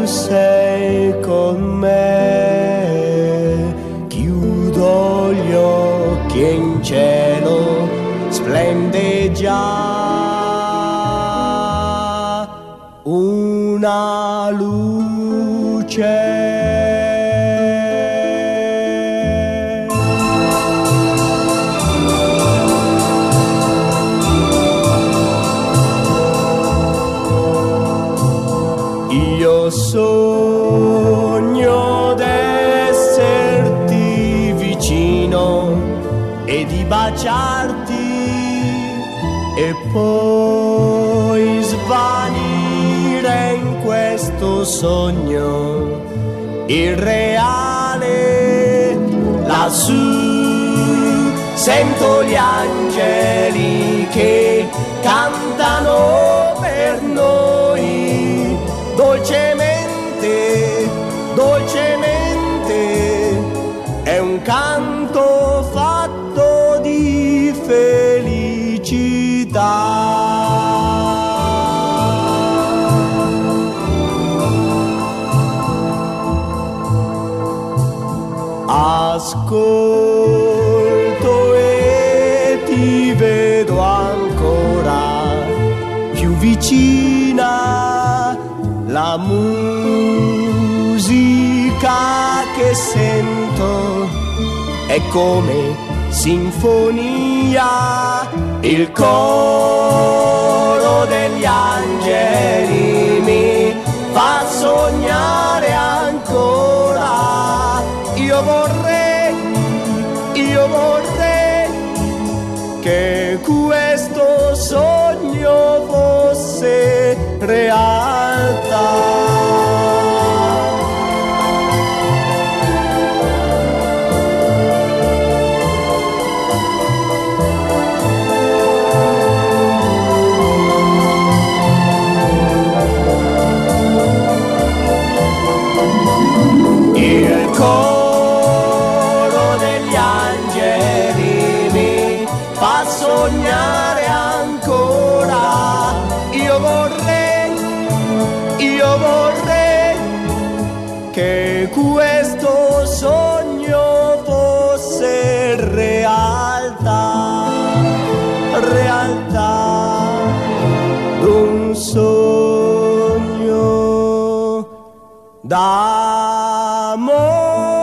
sei con me, chiudo gli occhi e in cielo splende già una luce. Io sogno d'esserti vicino e di baciarti e poi svanire in questo sogno irreale. Lassù sento gli angeli che cantano per noi. Dolcemente, dolcemente, è un canto fatto di felicità. Ascolto e ti vedo ancora più vicina. La musica che sento è come sinfonia, il coro degli angeli mi fa sognare ancora. Io vorrei che questo sogno fosse realtà. Il coro degli angeli mi fa sognare ancora. Io vorrei che questo sogno fosse realtà, realtà d'un sogno d'amore.